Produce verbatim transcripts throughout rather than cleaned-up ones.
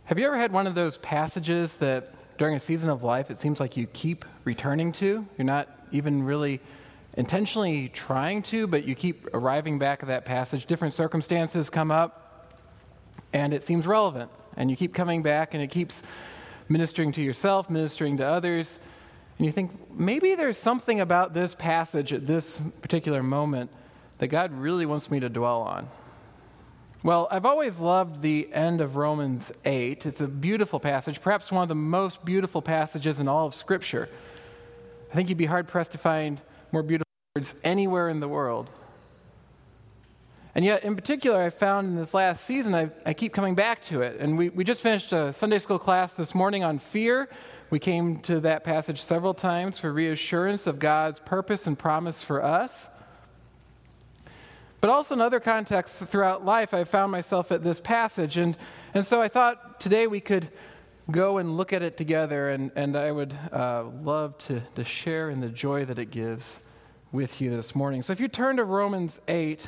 Have you ever had one of those passages that during a season of life it seems like you keep returning to? You're not even really intentionally trying to, but you keep arriving back at that passage. Different circumstances come up, and it seems relevant. And you keep coming back, and it keeps ministering to yourself, ministering to others. And you think, maybe there's something about this passage at this particular moment that God really wants me to dwell on. Well, I've always loved the end of Romans eight. It's a beautiful passage, perhaps one of the most beautiful passages in all of Scripture. I think you'd be hard-pressed to find more beautiful words anywhere in the world. And yet, in particular, I found in this last season, I, I keep coming back to it. And we, we just finished a Sunday school class this morning on fear. We came to that passage several times for reassurance of God's purpose and promise for us. But also in other contexts throughout life, I found myself at this passage. And, and so I thought today we could go and look at it together, and, and I would uh, love to, to share in the joy that it gives with you this morning. So if you turn to Romans eight,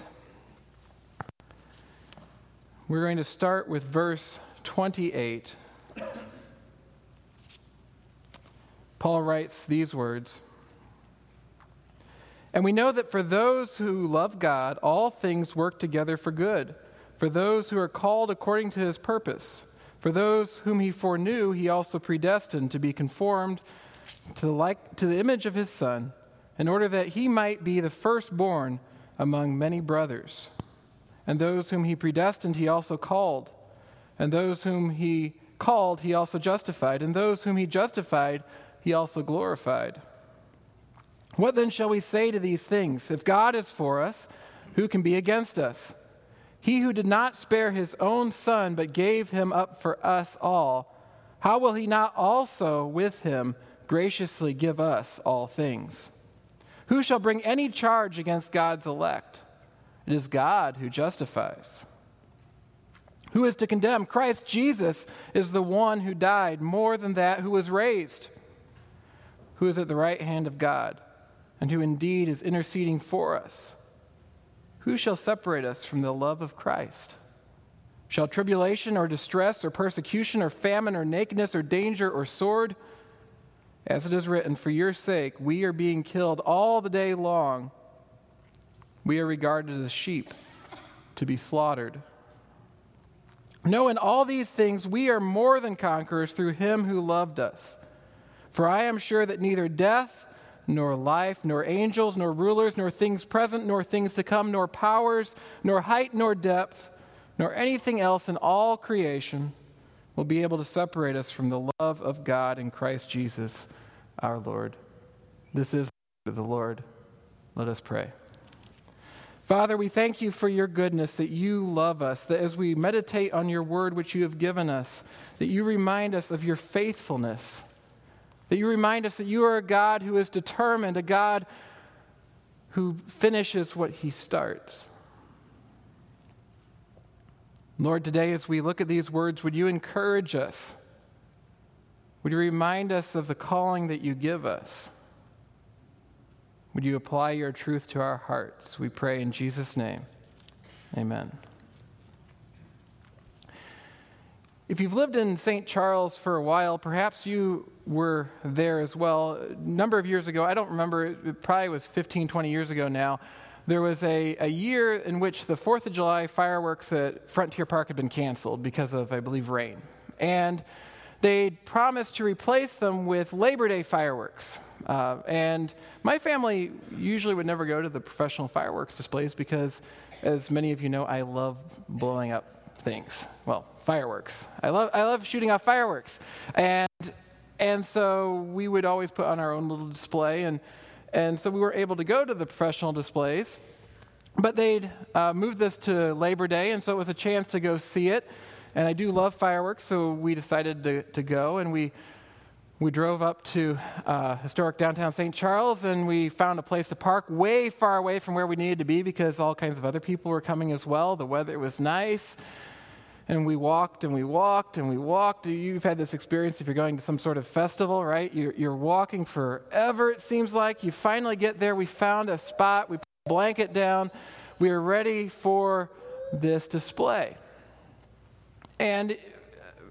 we're going to start with verse twenty-eight. Paul writes these words, "And we know that for those who love God, all things work together for good, for those who are called according to his purpose. For those whom he foreknew, he also predestined to be conformed to the like to the image of his Son, in order that he might be the firstborn among many brothers. And those whom he predestined, he also called. And those whom he called, he also justified. And those whom he justified, he also glorified. What then shall we say to these things? If God is for us, who can be against us? He who did not spare his own Son, but gave him up for us all, how will he not also with him graciously give us all things? Who shall bring any charge against God's elect? It is God who justifies. Who is to condemn? Christ Jesus is the one who died, more than that, who was raised, who is at the right hand of God, and who indeed is interceding for us. Who shall separate us from the love of Christ? Shall tribulation or distress or persecution or famine or nakedness or danger or sword? As it is written, for your sake we are being killed all the day long. We are regarded as sheep to be slaughtered. No, in all these things we are more than conquerors through him who loved us. For I am sure that neither death, nor life, nor angels, nor rulers, nor things present, nor things to come, nor powers, nor height, nor depth, nor anything else in all creation will be able to separate us from the love of God in Christ Jesus our Lord." This is the word of the Lord. Let us pray. Father, we thank you for your goodness, that you love us, that as we meditate on your word which you have given us, that you remind us of your faithfulness, that you remind us that you are a God who is determined, a God who finishes what he starts. Lord, today as we look at these words, would you encourage us? Would you remind us of the calling that you give us? Would you apply your truth to our hearts? We pray in Jesus' name. Amen. If you've lived in Saint Charles for a while, perhaps you were there as well. A number of years ago, I don't remember, it probably was fifteen, twenty years ago now, there was a, a year in which the fourth of July fireworks at Frontier Park had been canceled because of, I believe, rain. And they promised to replace them with Labor Day fireworks. Uh, and my family usually would never go to the professional fireworks displays because, as many of you know, I love blowing up things. Well, fireworks. I love I love shooting off fireworks. And and so we would always put on our own little display, and and so we were able to go to the professional displays. But they'd uh, moved this to Labor Day, and so it was a chance to go see it. And I do love fireworks, so we decided to, to go, and we we drove up to uh, historic downtown Saint Charles, and we found a place to park way far away from where we needed to be because all kinds of other people were coming as well. The weather was nice. And we walked and we walked and we walked. You've had this experience if you're going to some sort of festival, right? You're, you're walking forever, it seems like. You finally get there. We found a spot. We put a blanket down. We are ready for this display. And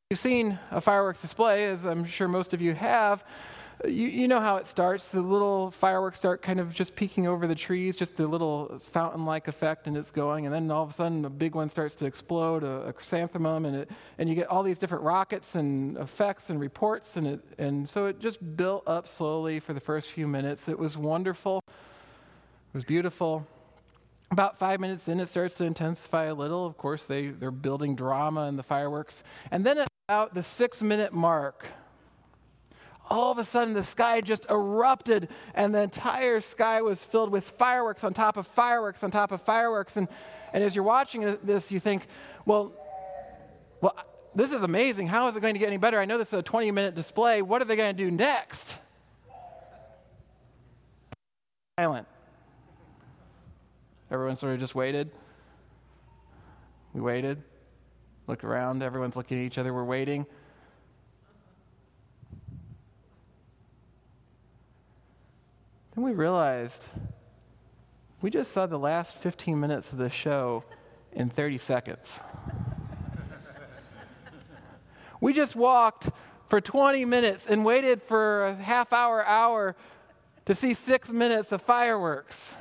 You've seen a fireworks display, as I'm sure most of you have. You, you know how it starts. The little fireworks start kind of just peeking over the trees, just the little fountain-like effect, and it's going. And then all of a sudden, a big one starts to explode, a, a chrysanthemum, and it, and you get all these different rockets and effects and reports. And, it, and so it just built up slowly for the first few minutes. It was wonderful. It was beautiful. About five minutes in, it starts to intensify a little. Of course, they, they're building drama in the fireworks. And then at about the six-minute mark, all of a sudden, the sky just erupted, and the entire sky was filled with fireworks on top of fireworks on top of fireworks. And, and as you're watching this, you think, well, well, this is amazing. How is it going to get any better? I know this is a twenty-minute display. What are they going to do next? Silent. Everyone sort of just waited. We waited, looked around. Everyone's looking at each other. We're waiting. Then we realized we just saw the last fifteen minutes of the show in thirty seconds. We just walked for twenty minutes and waited for a half hour, hour to see six minutes of fireworks.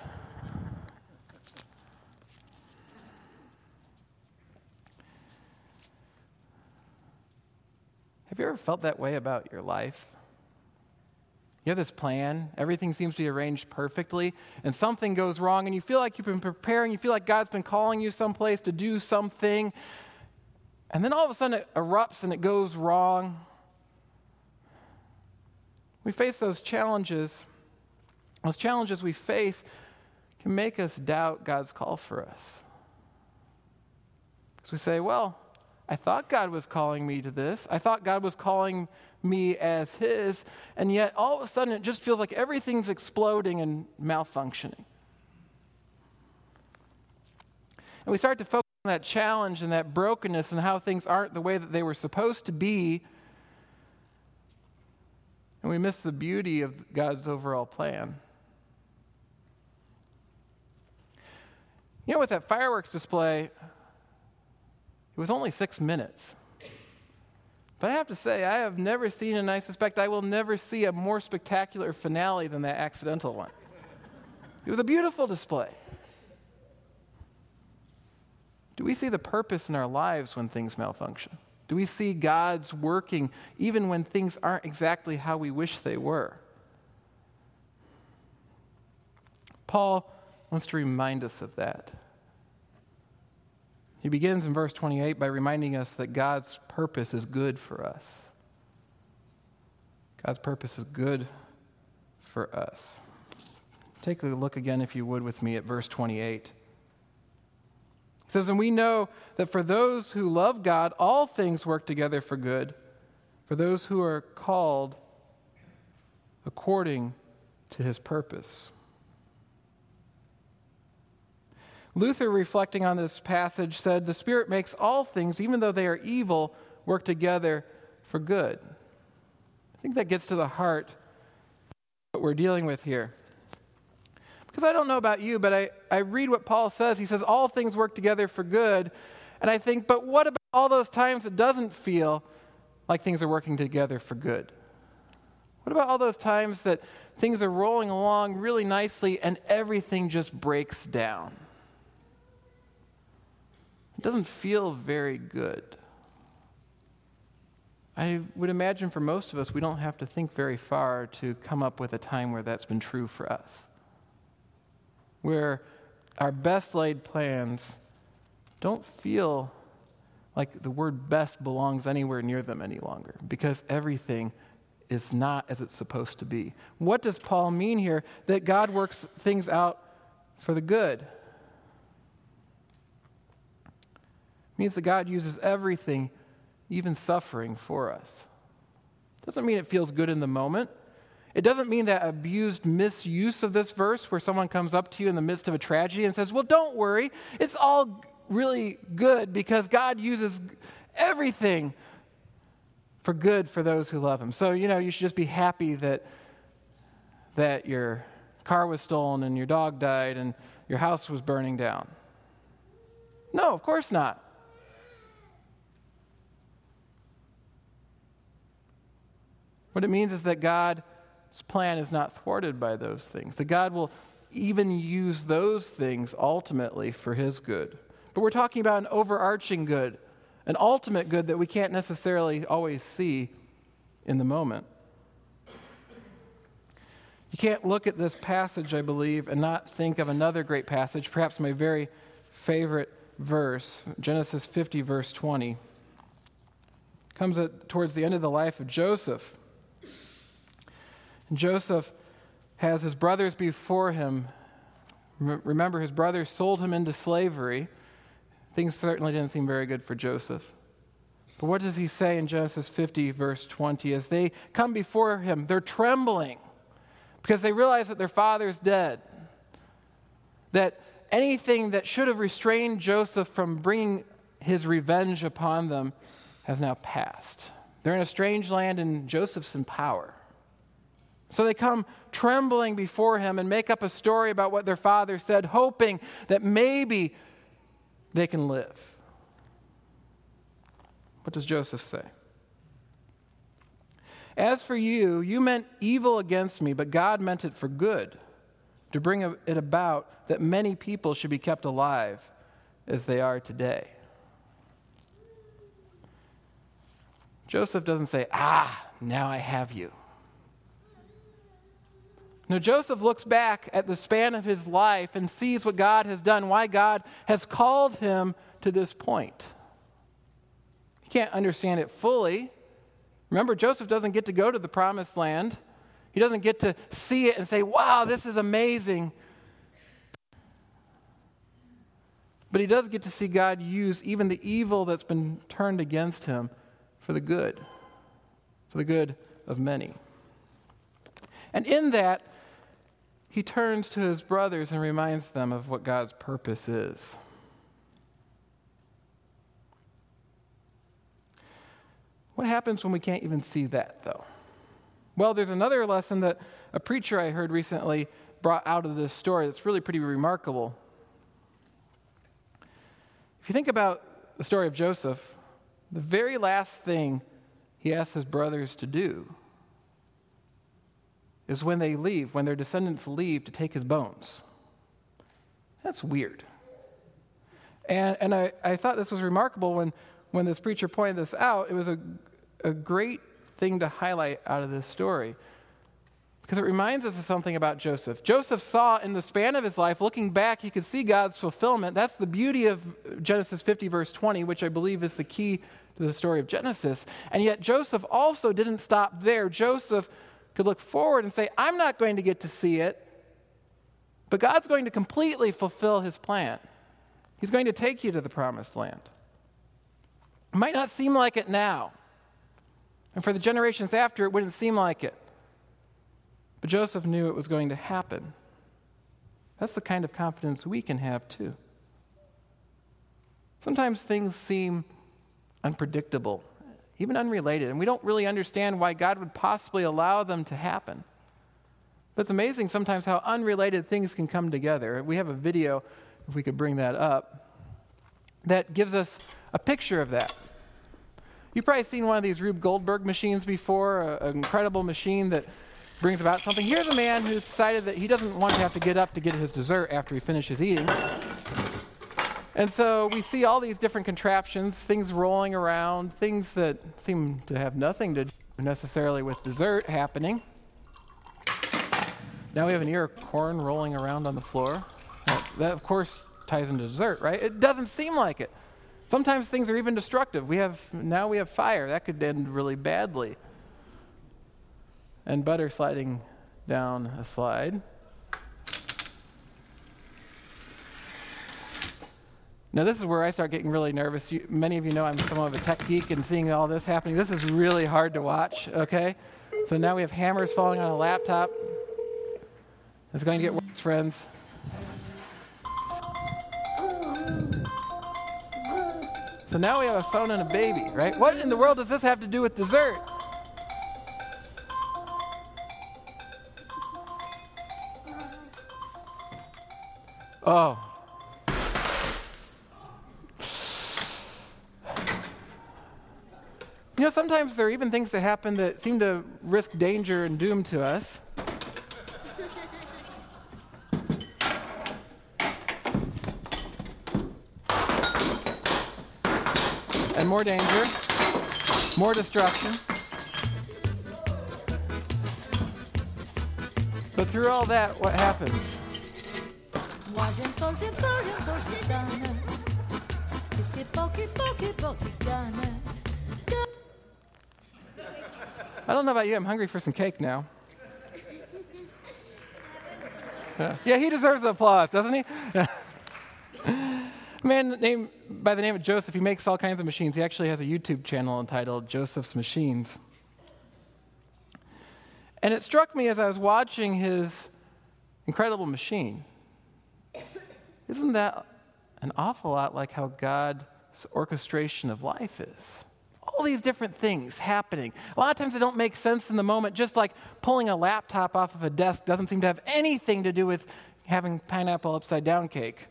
Have you ever felt that way about your life? You have this plan, everything seems to be arranged perfectly, and something goes wrong, and you feel like you've been preparing, you feel like God's been calling you someplace to do something, and then all of a sudden it erupts and it goes wrong. We face those challenges. Those challenges we face can make us doubt God's call for us. Because we say, well, I thought God was calling me to this. I thought God was calling me as His, and yet all of a sudden it just feels like everything's exploding and malfunctioning. And we start to focus on that challenge and that brokenness and how things aren't the way that they were supposed to be, and we miss the beauty of God's overall plan. You know, with that fireworks display, it was only six minutes. But I have to say, I have never seen, and I suspect I will never see a more spectacular finale than that accidental one. It was a beautiful display. Do we see the purpose in our lives when things malfunction? Do we see God's working even when things aren't exactly how we wish they were? Paul wants to remind us of that. He begins in verse twenty-eight by reminding us that God's purpose is good for us. God's purpose is good for us. Take a look again, if you would, with me at verse twenty-eight. It says, "And we know that for those who love God, all things work together for good, for those who are called according to His purpose." Luther, reflecting on this passage, said, "The Spirit makes all things, even though they are evil, work together for good." I think that gets to the heart of what we're dealing with here. Because I don't know about you, but I, I read what Paul says. He says, all things work together for good. And I think, but what about all those times it doesn't feel like things are working together for good? What about all those times that things are rolling along really nicely and everything just breaks down? It doesn't feel very good. I would imagine for most of us, we don't have to think very far to come up with a time where that's been true for us. Where our best laid plans don't feel like the word best belongs anywhere near them any longer, because everything is not as it's supposed to be. What does Paul mean here? That God works things out for the good. It means that God uses everything, even suffering, for us. Doesn't mean it feels good in the moment. It doesn't mean that abused misuse of this verse where someone comes up to you in the midst of a tragedy and says, well, don't worry, it's all really good because God uses everything for good for those who love Him. So, you know, you should just be happy that that your car was stolen and your dog died and your house was burning down. No, of course not. What it means is that God's plan is not thwarted by those things, that God will even use those things ultimately for his good. But we're talking about an overarching good, an ultimate good that we can't necessarily always see in the moment. You can't look at this passage, I believe, and not think of another great passage, perhaps my very favorite verse, Genesis fifty, verse twenty. Comes at, towards the end of the life of Joseph. And Joseph has his brothers before him. Remember, his brothers sold him into slavery. Things certainly didn't seem very good for Joseph. But what does he say in Genesis fifty, verse twenty? As they come before him, they're trembling because they realize that their father's dead. That anything that should have restrained Joseph from bringing his revenge upon them has now passed. They're in a strange land and Joseph's in power. So they come trembling before him and make up a story about what their father said, hoping that maybe they can live. What does Joseph say? As for you, you meant evil against me, but God meant it for good, to bring it about that many people should be kept alive as they are today. Joseph doesn't say, ah, now I have you. No, Joseph looks back at the span of his life and sees what God has done, why God has called him to this point. He can't understand it fully. Remember, Joseph doesn't get to go to the promised land. He doesn't get to see it and say, wow, this is amazing. But he does get to see God use even the evil that's been turned against him for the good, for the good of many. And in that, he turns to his brothers and reminds them of what God's purpose is. What happens when we can't even see that, though? Well, there's another lesson that a preacher I heard recently brought out of this story that's really pretty remarkable. If you think about the story of Joseph, the very last thing he asks his brothers to do is when they leave, when their descendants leave, to take his bones. That's weird. And and I, I thought this was remarkable when, when this preacher pointed this out. It was a, a great thing to highlight out of this story because it reminds us of something about Joseph. Joseph saw in the span of his life, looking back, he could see God's fulfillment. That's the beauty of Genesis fifty, verse twenty, which I believe is the key to the story of Genesis. And yet Joseph also didn't stop there. Joseph could look forward and say, I'm not going to get to see it, but God's going to completely fulfill his plan. He's going to take you to the promised land. It might not seem like it now. And for the generations after, it wouldn't seem like it. But Joseph knew it was going to happen. That's the kind of confidence we can have too. Sometimes things seem unpredictable, even unrelated, and we don't really understand why God would possibly allow them to happen. But it's amazing sometimes how unrelated things can come together. We have a video, if we could bring that up, that gives us a picture of that. You've probably seen one of these Rube Goldberg machines before, a, an incredible machine that brings about something. Here's a man who's decided that he doesn't want to have to get up to get his dessert after he finishes eating. And so we see all these different contraptions, things rolling around, things that seem to have nothing to do necessarily with dessert happening. Now we have an ear of corn rolling around on the floor. That, that, of course, ties into dessert, right? It doesn't seem like it. Sometimes things are even destructive. We have now we have fire. That could end really badly. And butter sliding down a slide. Now, this is where I start getting really nervous. You, many of you know I'm somewhat of a tech geek, and seeing all this happening, this is really hard to watch, okay? So now we have hammers falling on a laptop. It's going to get worse, friends. So now we have a phone and a baby, right? What in the world does this have to do with dessert? Oh. You know, sometimes there are even things that happen that seem to risk danger and doom to us. And more danger, more destruction. But through all that, what happens? I don't know about you, I'm hungry for some cake now. Yeah, yeah, he deserves the applause, doesn't he? Yeah. A man named, by the name of Joseph, he makes all kinds of machines. He actually has a YouTube channel entitled Joseph's Machines. And it struck me as I was watching his incredible machine. Isn't that an awful lot like how God's orchestration of life is? All these different things happening. A lot of times they don't make sense in the moment, just like pulling a laptop off of a desk doesn't seem to have anything to do with having pineapple upside down cake.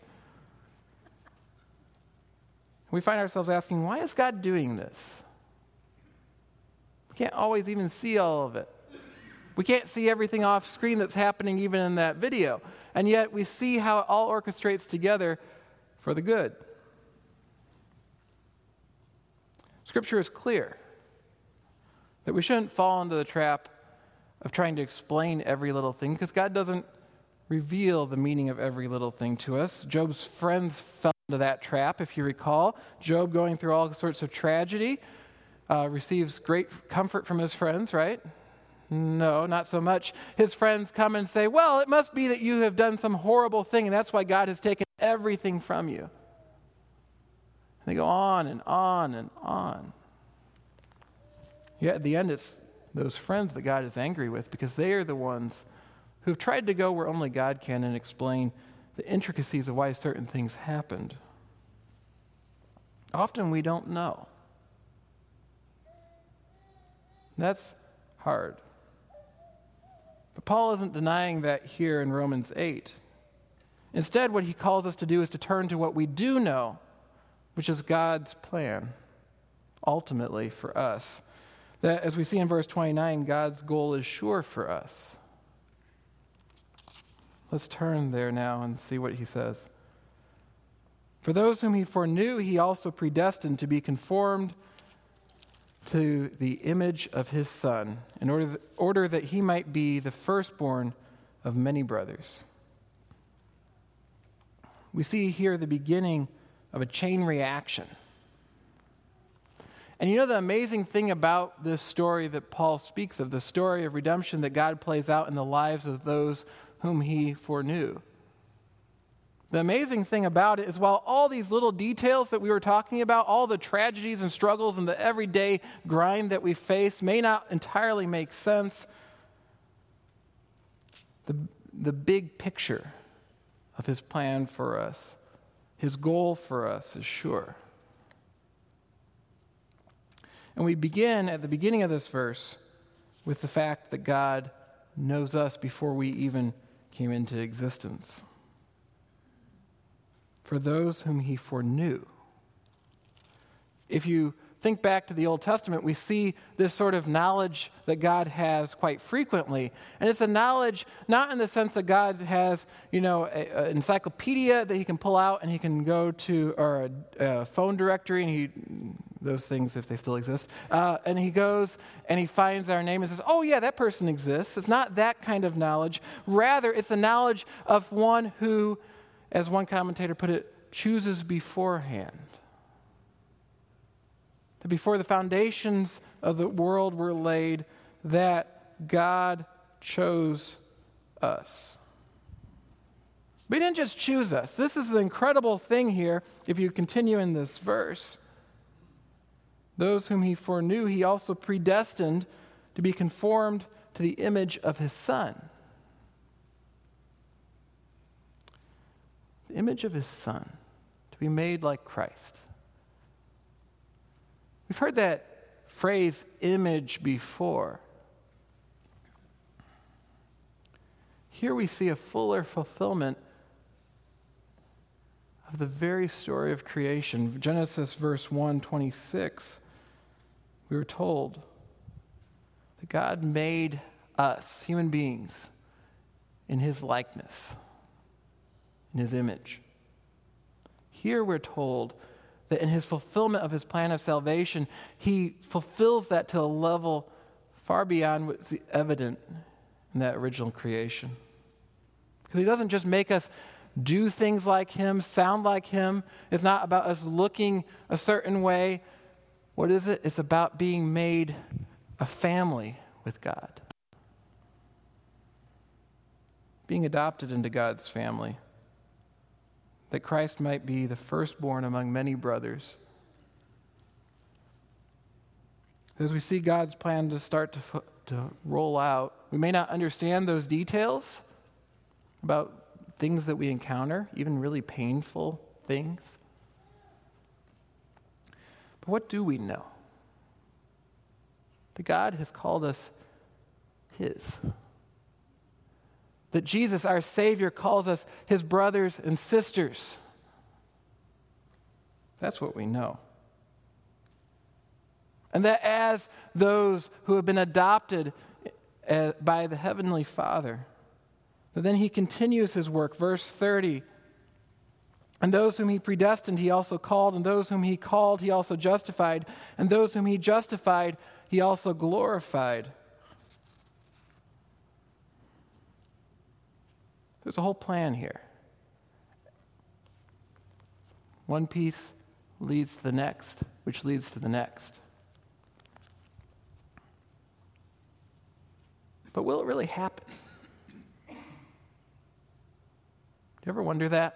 We find ourselves asking, why is God doing this? We can't always even see all of it. We can't see everything off screen that's happening even in that video. And yet we see how it all orchestrates together for the good. Scripture is clear that we shouldn't fall into the trap of trying to explain every little thing, because God doesn't reveal the meaning of every little thing to us. Job's friends fell into that trap, if you recall. Job, going through all sorts of tragedy, uh, receives great comfort from his friends, right? No, not so much. His friends come and say, well, it must be that you have done some horrible thing, and that's why God has taken everything from you. And they go on and on and on. Yet at the end, it's those friends that God is angry with, because they are the ones who have tried to go where only God can and explain the intricacies of why certain things happened. Often we don't know. That's hard. But Paul isn't denying that here in Romans eight. Instead, what he calls us to do is to turn to what we do know, which is God's plan, ultimately for us. That, as we see in verse twenty-nine, God's goal is sure for us. Let's turn there now and see what he says. For those whom he foreknew, he also predestined to be conformed to the image of his Son, in order that, order that he might be the firstborn of many brothers. We see here the beginning of a chain reaction. And you know the amazing thing about this story that Paul speaks of, the story of redemption that God plays out in the lives of those whom he foreknew. The amazing thing about it is, while all these little details that we were talking about, all the tragedies and struggles and the everyday grind that we face may not entirely make sense, the, the big picture of his plan for us, his goal for us, is sure. And we begin at the beginning of this verse with the fact that God knows us before we even came into existence. For those whom he foreknew. If you think back to the Old Testament, we see this sort of knowledge that God has quite frequently. And it's a knowledge not in the sense that God has, you know, an encyclopedia that he can pull out and he can go to, or a, a phone directory, and he, those things if they still exist, uh, and he goes and he finds our name and says, oh yeah, that person exists. It's not that kind of knowledge. Rather, it's the knowledge of one who, as one commentator put it, chooses beforehand. That before the foundations of the world were laid, that God chose us. But he didn't just choose us. This is the incredible thing here, if you continue in this verse. Those whom he foreknew, he also predestined to be conformed to the image of his Son. The image of his Son, to be made like Christ. We've heard that phrase, image, before. Here we see a fuller fulfillment of the very story of creation. Genesis verse one twenty-six. we were told that God made us, human beings, in his likeness, in his image. Here we're told that in his fulfillment of his plan of salvation, he fulfills that to a level far beyond what's evident in that original creation. Because he doesn't just make us do things like him, sound like him. It's not about us looking a certain way. What is it? It's about being made a family with God. Being adopted into God's family. That Christ might be the firstborn among many brothers. As we see God's plan to start to, to roll out, we may not understand those details about things that we encounter, even really painful things. But what do we know? That God has called us his. That Jesus, our Savior, calls us his brothers and sisters. That's what we know. And that as those who have been adopted uh, by the Heavenly Father, that then he continues his work. Verse thirty, and those whom he predestined, he also called, and those whom he called, he also justified, and those whom he justified, he also glorified. There's a whole plan here. One piece leads to the next, which leads to the next. But will it really happen? Do you ever wonder that?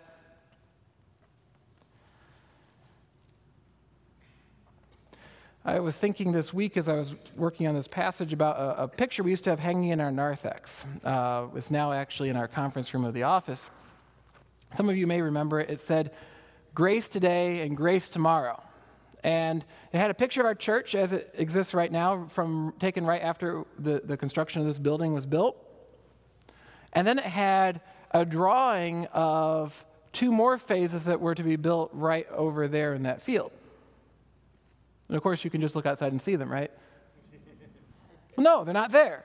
I was thinking this week as I was working on this passage about a, a picture we used to have hanging in our narthex. Uh, it's now actually in our conference room of the office. Some of you may remember it. It said, "Grace today and grace tomorrow." And it had a picture of our church as it exists right now, from taken right after the, the construction of this building was built. And then it had a drawing of two more phases that were to be built right over there in that field. And of course, you can just look outside and see them, right? Well, no, they're not there.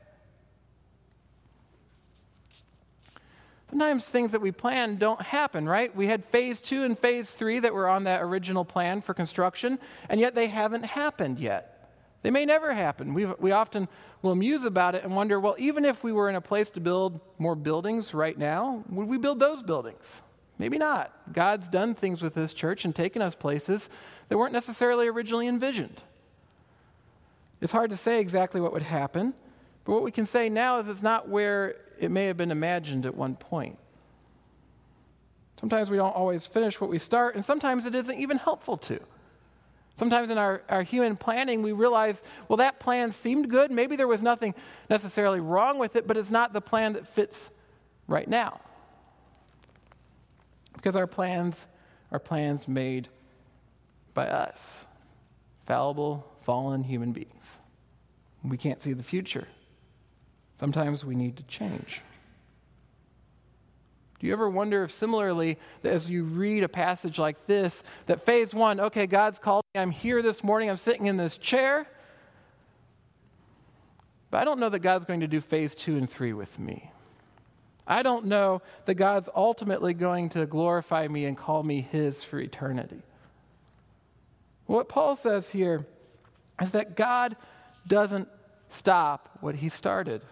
Sometimes things that we plan don't happen, right? We had phase two and phase three that were on that original plan for construction, and yet they haven't happened yet. They may never happen. We we often will muse about it and wonder, well, even if we were in a place to build more buildings right now, would we build those buildings? Maybe not. God's done things with this church and taken us places that weren't necessarily originally envisioned. It's hard to say exactly what would happen, but what we can say now is it's not where it may have been imagined at one point. Sometimes we don't always finish what we start, and sometimes it isn't even helpful to. Sometimes in our, our human planning, we realize, well, that plan seemed good. Maybe there was nothing necessarily wrong with it, but it's not the plan that fits right now. Because our plans are plans made by us, fallible, fallen human beings. We can't see the future. Sometimes we need to change. Do you ever wonder if similarly, that as you read a passage like this, that phase one, okay, God's called me, I'm here this morning, I'm sitting in this chair, but I don't know that God's going to do phase two and three with me. I don't know that God's ultimately going to glorify me and call me his for eternity. What Paul says here is that God doesn't stop what he started.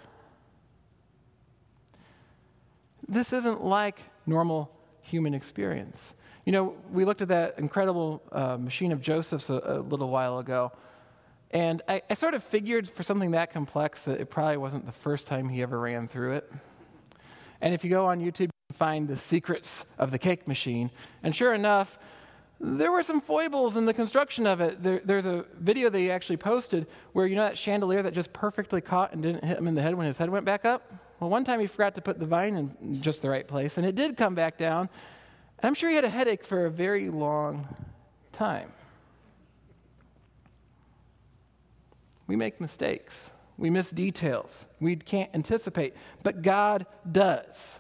This isn't like normal human experience. You know, we looked at that incredible uh, machine of Joseph's a, a little while ago, and I, I sort of figured for something that complex that it probably wasn't the first time he ever ran through it. And if you go on YouTube, you can find the secrets of the cake machine. And sure enough, there were some foibles in the construction of it. There, there's a video they actually posted where, you know, that chandelier that just perfectly caught and didn't hit him in the head when his head went back up? Well, one time he forgot to put the vine in just the right place, and it did come back down. And I'm sure he had a headache for a very long time. We make mistakes. We miss details. We can't anticipate, but God does.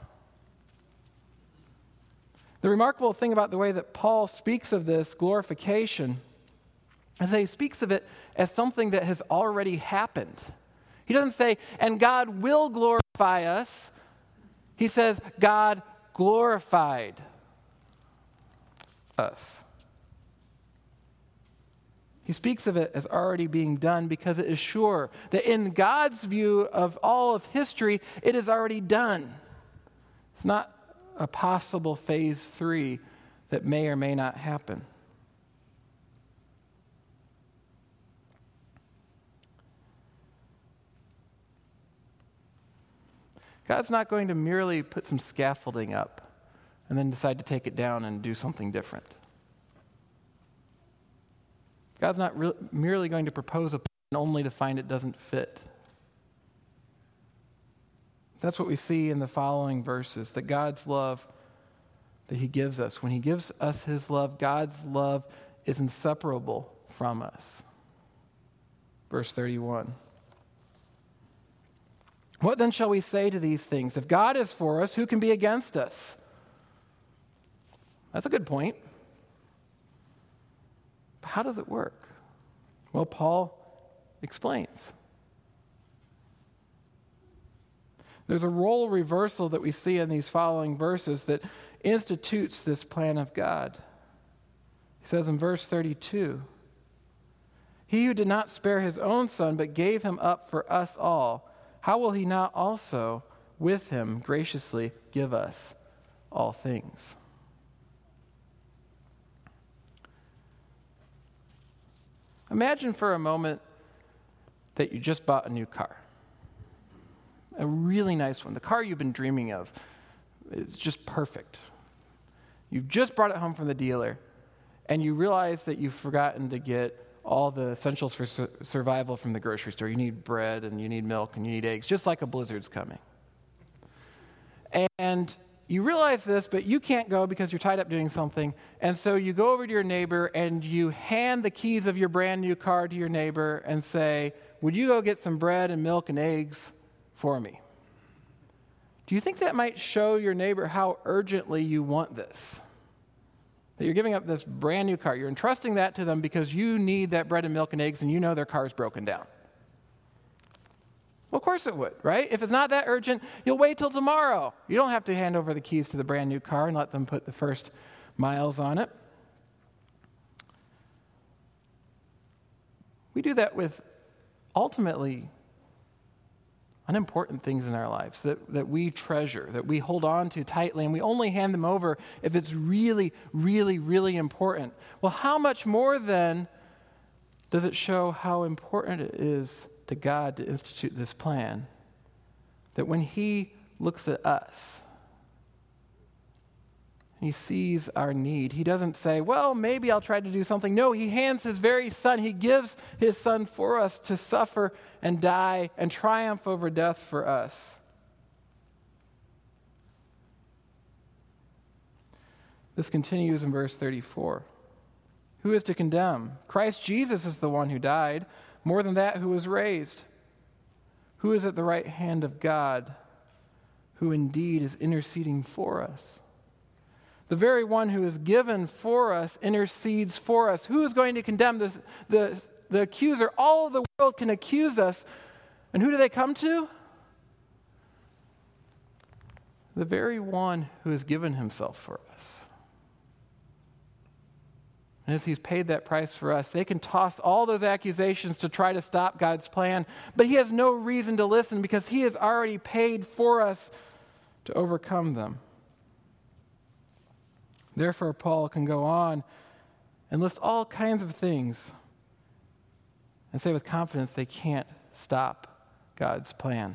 The remarkable thing about the way that Paul speaks of this glorification And so he speaks of it as something that has already happened. He doesn't say, and God will glorify us. He says, God glorified us. He speaks of it as already being done because it is sure that in God's view of all of history, it is already done. It's not a possible phase three that may or may not happen. God's not going to merely put some scaffolding up and then decide to take it down and do something different. God's not re- merely going to propose a plan only to find it doesn't fit. That's what we see in the following verses, that God's love that he gives us, when he gives us his love, God's love is inseparable from us. Verse thirty-one. What then shall we say to these things? If God is for us, who can be against us? That's a good point. How does it work? Well, Paul explains. There's a role reversal that we see in these following verses that institutes this plan of God. He says in verse thirty-two, he who did not spare his own son but gave him up for us all, how will he not also with him graciously give us all things? Imagine for a moment that you just bought a new car. A really nice one. The car you've been dreaming of. It's just perfect. You've just brought it home from the dealer, and you realize that you've forgotten to get all the essentials for su- survival from the grocery store. You need bread, and you need milk, and you need eggs, just like a blizzard's coming. And you realize this, but you can't go because you're tied up doing something. And so you go over to your neighbor and you hand the keys of your brand new car to your neighbor and say, would you go get some bread and milk and eggs for me? Do you think that might show your neighbor how urgently you want this? That you're giving up this brand new car. You're entrusting that to them because you need that bread and milk and eggs and you know their car's broken down. Well, of course it would, right? If it's not that urgent, you'll wait till tomorrow. You don't have to hand over the keys to the brand new car and let them put the first miles on it. We do that with ultimately unimportant things in our lives that, that we treasure, that we hold on to tightly, and we only hand them over if it's really, really, really important. Well, how much more then does it show how important it is to God to institute this plan, that when he looks at us, he sees our need. He doesn't say, well, maybe I'll try to do something. No, he hands his very son. He gives his son for us to suffer and die and triumph over death for us. This continues in verse thirty-four. Who is to condemn? Christ Jesus is the one who died. More than that, who was raised, who is at the right hand of God, who indeed is interceding for us. The very one who is given for us intercedes for us. Who is going to condemn this? The, the accuser, all of the world can accuse us. And who do they come to? The very one who has given himself for us. And as he's paid that price for us, they can toss all those accusations to try to stop God's plan, but he has no reason to listen because he has already paid for us to overcome them. Therefore, Paul can go on and list all kinds of things and say with confidence they can't stop God's plan.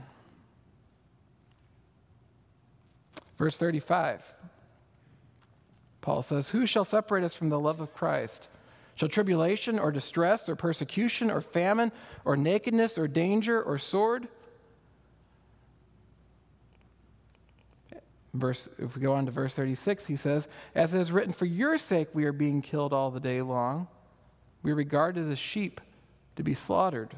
Verse thirty-five. Paul says, who shall separate us from the love of Christ? Shall tribulation or distress or persecution or famine or nakedness or danger or sword? Verse, if we go on to verse thirty-six, he says, as it is written, for your sake we are being killed all the day long. We are regarded as sheep to be slaughtered.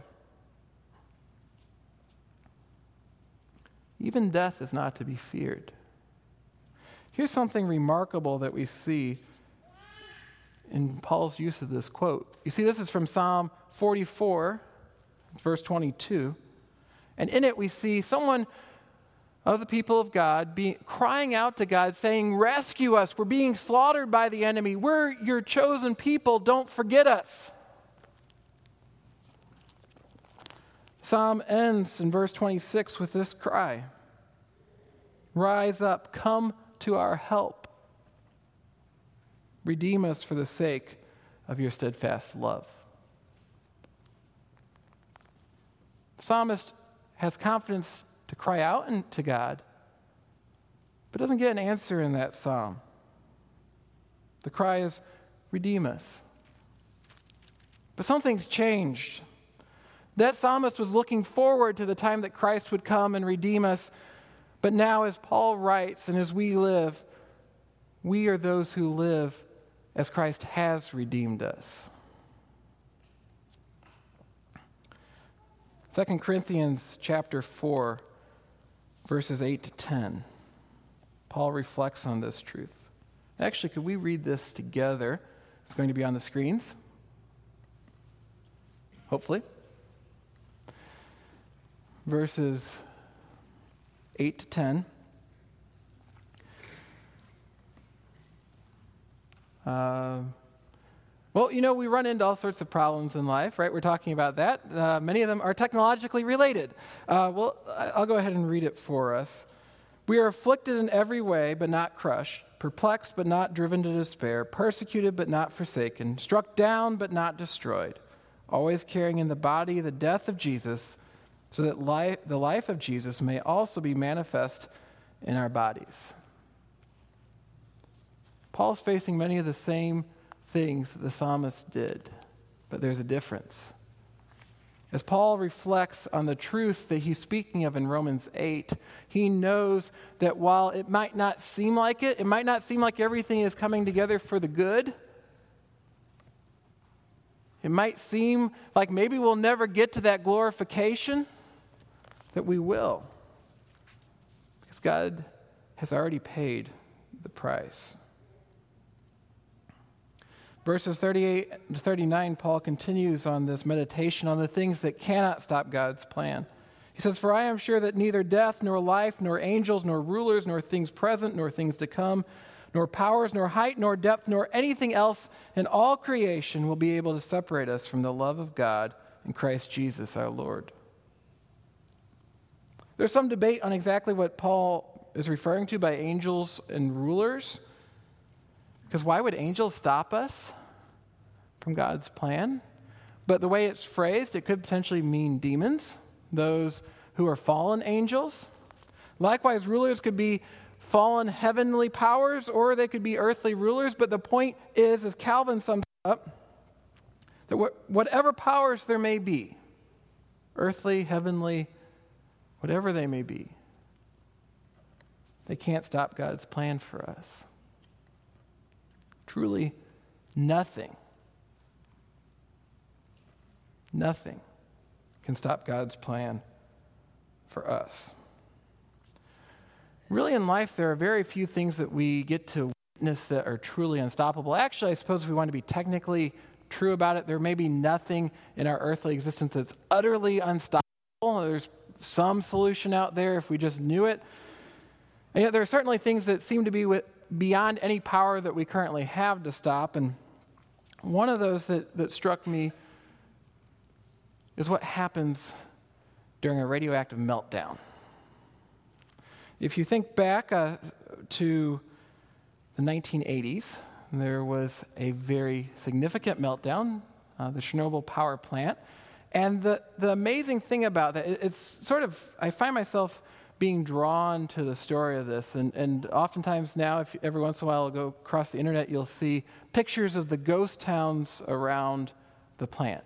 Even death is not to be feared. Here's something remarkable that we see in Paul's use of this quote. You see, this is from Psalm forty-four, verse twenty-two. And in it we see someone of the people of God be, crying out to God, saying, rescue us, we're being slaughtered by the enemy. We're your chosen people, don't forget us. Psalm ends in verse twenty-six with this cry, rise up, come to our help. Redeem us for the sake of your steadfast love. The psalmist has confidence to cry out to God, but doesn't get an answer in that psalm. The cry is, redeem us. But something's changed. That psalmist was looking forward to the time that Christ would come and redeem us, but now as Paul writes and as we live, we are those who live as Christ has redeemed us. Second Corinthians chapter four, verses eight to ten. Paul reflects on this truth. Actually, could we read this together? It's going to be on the screens. Hopefully. Verses eight to ten. Uh, well, you know, we run into all sorts of problems in life, right? We're talking about that. Uh, many of them are technologically related. Uh, well, I'll go ahead and read it for us. We are afflicted in every way, but not crushed, perplexed, but not driven to despair, persecuted, but not forsaken, struck down, but not destroyed, always carrying in the body the death of Jesus, so that life, the life of Jesus may also be manifest in our bodies. Paul's facing many of the same things that the psalmist did, but there's a difference. As Paul reflects on the truth that he's speaking of in Romans eight, he knows that while it might not seem like it, it might not seem like everything is coming together for the good. It might seem like maybe we'll never get to that glorification, that we will, because God has already paid the price. Verses thirty-eight to thirty-nine, Paul continues on this meditation on the things that cannot stop God's plan. He says, for I am sure that neither death, nor life, nor angels, nor rulers, nor things present, nor things to come, nor powers, nor height, nor depth, nor anything else in all creation will be able to separate us from the love of God in Christ Jesus our Lord. There's some debate on exactly what Paul is referring to by angels and rulers. Because why would angels stop us from God's plan? But the way it's phrased, it could potentially mean demons, those who are fallen angels. Likewise, rulers could be fallen heavenly powers, or they could be earthly rulers. But the point is, as Calvin sums up, that whatever powers there may be, earthly, heavenly, whatever they may be, they can't stop God's plan for us. Truly, nothing, nothing can stop God's plan for us. Really, in life, there are very few things that we get to witness that are truly unstoppable. Actually, I suppose if we want to be technically true about it, there may be nothing in our earthly existence that's utterly unstoppable. There's some solution out there if we just knew it. And yet there are certainly things that seem to be with beyond any power that we currently have to stop. And one of those that, that struck me is what happens during a radioactive meltdown. If you think back uh, to the nineteen eighties, there was a very significant meltdown, uh, the Chernobyl power plant. And the, the amazing thing about that, it, it's sort of, I find myself being drawn to the story of this. And, and oftentimes now, if every once in a while I'll go across the internet, you'll see pictures of the ghost towns around the plant.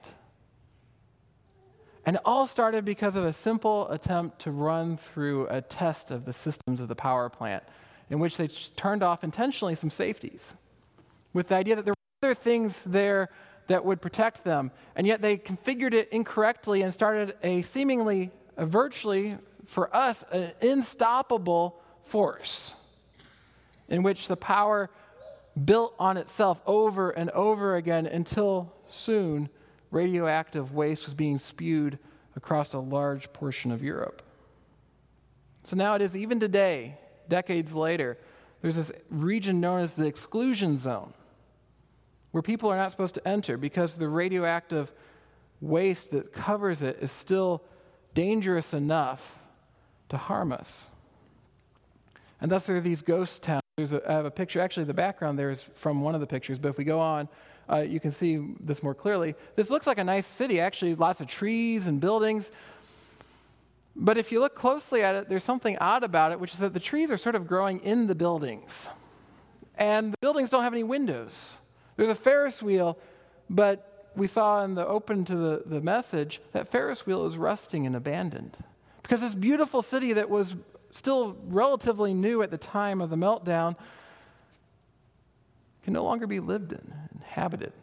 And it all started because of a simple attempt to run through a test of the systems of the power plant, in which they turned off intentionally some safeties, with the idea that there were other things there that would protect them. And yet they configured it incorrectly and started a seemingly, a virtually, for us, an unstoppable force in which the power built on itself over and over again until soon radioactive waste was being spewed across a large portion of Europe. So now it is, even today, decades later, there's this region known as the exclusion zone where people are not supposed to enter because the radioactive waste that covers it is still dangerous enough to harm us. And thus there are these ghost towns. There's a, I have a picture, actually the background there is from one of the pictures, but if we go on, uh, you can see this more clearly. This looks like a nice city, actually lots of trees and buildings. But if you look closely at it, there's something odd about it, which is that the trees are sort of growing in the buildings. And the buildings don't have any windows. There's a Ferris wheel, but we saw in the open to the, the message that Ferris wheel is rusting and abandoned. Because this beautiful city that was still relatively new at the time of the meltdown can no longer be lived in, inhabited.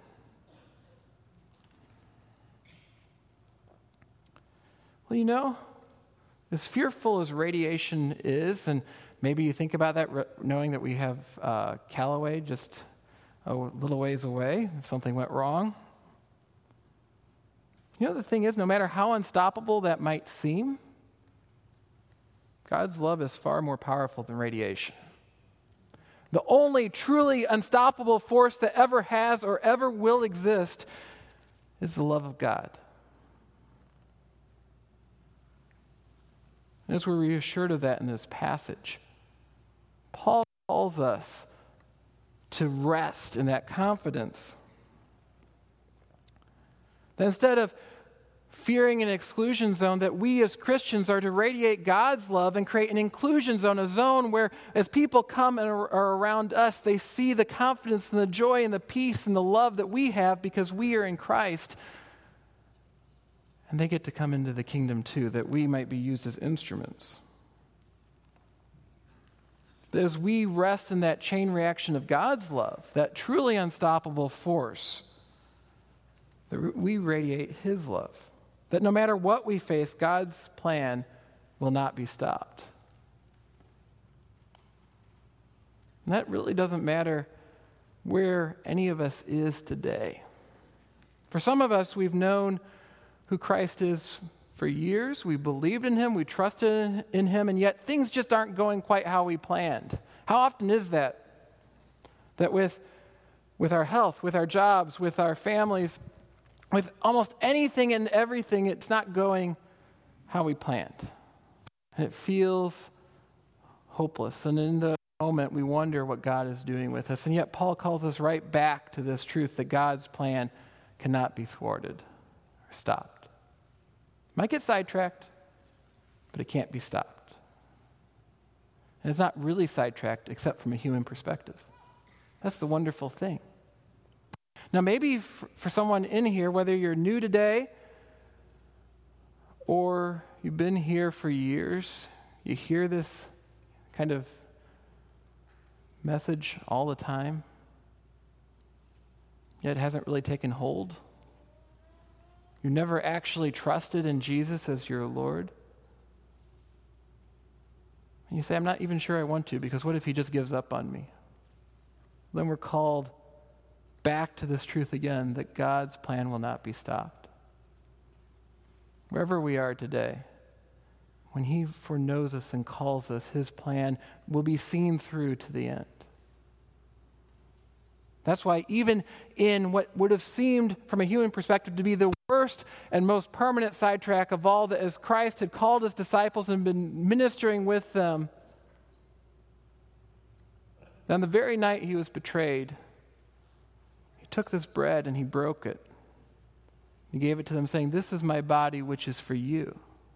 Well, you know, as fearful as radiation is, and maybe you think about that re- knowing that we have uh, Callaway just a little ways away if something went wrong. You know, the thing is, no matter how unstoppable that might seem, God's love is far more powerful than radiation. The only truly unstoppable force that ever has or ever will exist is the love of God. And as we're reassured of that in this passage, Paul calls us to rest in that confidence. That instead of fearing an exclusion zone, that we as Christians are to radiate God's love and create an inclusion zone, a zone where as people come and are around us, they see the confidence and the joy and the peace and the love that we have because we are in Christ. And they get to come into the kingdom too, that we might be used as instruments. As we rest in that chain reaction of God's love, that truly unstoppable force, that we radiate His love. That no matter what we face, God's plan will not be stopped. And that really doesn't matter where any of us is today. For some of us, we've known who Christ is for years. We believed in Him, we trusted in Him, and yet things just aren't going quite how we planned. How often is that? That with, with our health, with our jobs, with our families, with almost anything and everything, it's not going how we planned. And it feels hopeless. And in the moment, we wonder what God is doing with us. And yet Paul calls us right back to this truth that God's plan cannot be thwarted or stopped. Might get sidetracked, but it can't be stopped. And it's not really sidetracked except from a human perspective. That's the wonderful thing. Now, maybe for someone in here, whether you're new today or you've been here for years, you hear this kind of message all the time, yet it hasn't really taken hold. You never actually trusted in Jesus as your Lord. And you say, I'm not even sure I want to, because what if He just gives up on me? Then we're called back to this truth again, that God's plan will not be stopped. Wherever we are today, when He foreknows us and calls us, His plan will be seen through to the end. That's why even in what would have seemed from a human perspective to be the worst and most permanent sidetrack of all, that as Christ had called His disciples and been ministering with them, on the very night He was betrayed, He took this bread and He broke it. He gave it to them saying, "This is my body which is for you."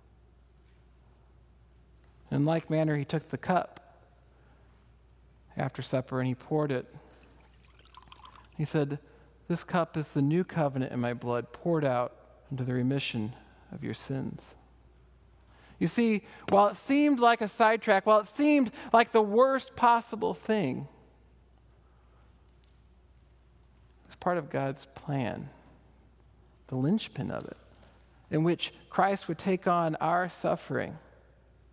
In like manner, He took the cup after supper and He poured it. He said, "This cup is the new covenant in my blood, poured out into the remission of your sins." You see, while it seemed like a sidetrack, while it seemed like the worst possible thing, it was part of God's plan, the linchpin of it, in which Christ would take on our suffering,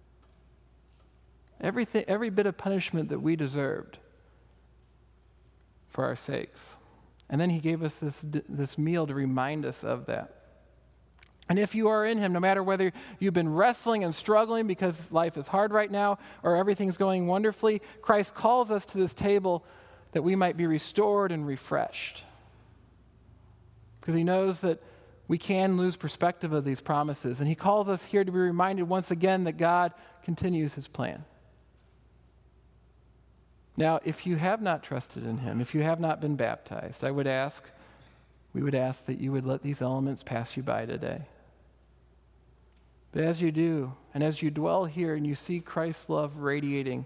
everything, every bit of punishment that we deserved. for our sakes. And then he gave us this, this meal to remind us of that. And if you are in him, no matter whether you've been wrestling and struggling because life is hard right now or everything's going wonderfully, Christ calls us to this table that we might be restored and refreshed. Because he knows that we can lose perspective of these promises. And he calls us here to be reminded once again that God continues his plan. Now, if you have not trusted in him, if you have not been baptized, I would ask, we would ask that you would let these elements pass you by today. But as you do, and as you dwell here and you see Christ's love radiating,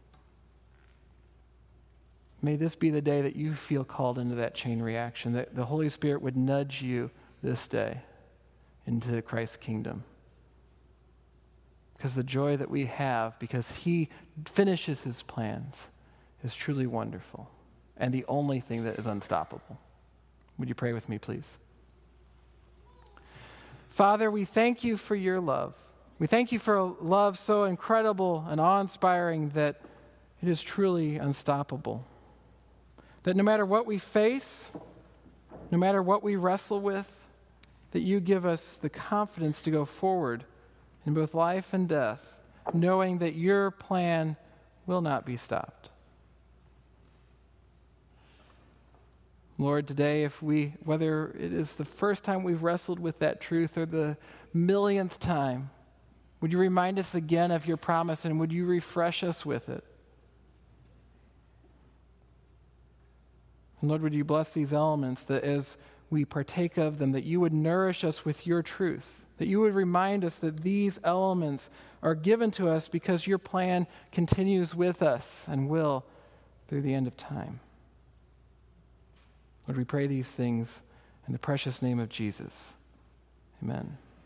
may this be the day that you feel called into that chain reaction, that the Holy Spirit would nudge you this day into Christ's kingdom. Because the joy that we have, because he finishes his plans, is truly wonderful and the only thing that is unstoppable. Would you pray with me, please? Father, we thank you for your love. We thank you for a love so incredible and awe-inspiring that it is truly unstoppable. That no matter what we face, no matter what we wrestle with, that you give us the confidence to go forward in both life and death, knowing that your plan will not be stopped. Lord, today, if we, whether it is the first time we've wrestled with that truth or the millionth time, would you remind us again of your promise and would you refresh us with it? And Lord, would you bless these elements that as we partake of them, that you would nourish us with your truth, that you would remind us that these elements are given to us because your plan continues with us and will through the end of time. Lord, we pray these things in the precious name of Jesus. Amen.